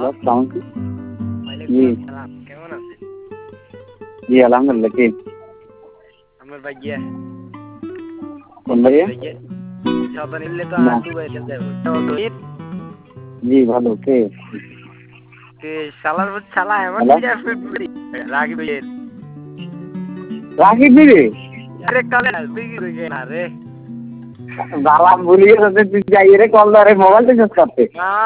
Hello আসসালামু আলাইকুম। জি ওয়ালাইকুম আসসালাম। কেমন আছেন? জি আলহামদুলিল্লাহ। কে আমার ভাইয়া কোন ভাইয়া? ভাইয়া সবাই মিললে তো না দুবাইতে যাবো তো জি ভালো। কে শালার শালা এমন হ্যালো বিরাট ফেব্রুয়ারি রাগি ভাইয়ের রাকিব দিদি আরে কালে বিগি হয়ে না রে জ্বালা ভুলিয়ে তুই যাই রে কল ধরে মোবাইল থেকে করতে না